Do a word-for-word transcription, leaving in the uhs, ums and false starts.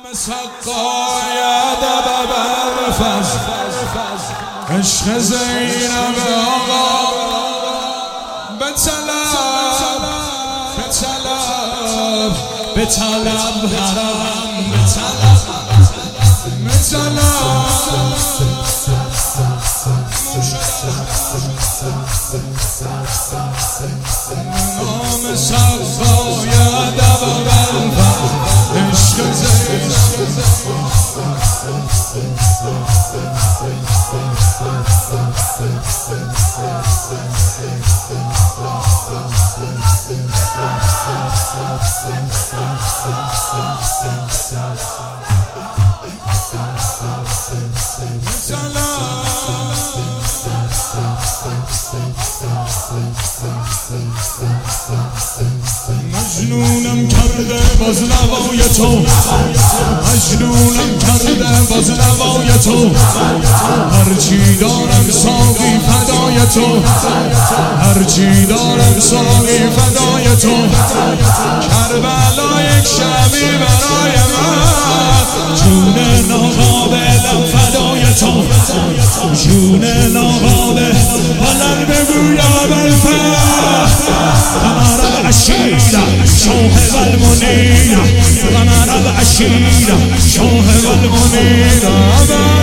سقای ادب برفز عشق زینب آقا بطلب بطلب بطلب حرم بطلب بطلب نام سقای ادب برفز عشق زینب مجنونم کرده باز نوای تو مجنونم کرده باز نوای تو هرچی دارم ساقی فدای تو هرچی دارم ساقی فدای تو کربلا یک شبی برای من جون ناقابلم فدای تو جون ناقابل بلند بگو یا بالفعل قمر العشیر شوه والمنیر قمر العشیر شوه والمنیر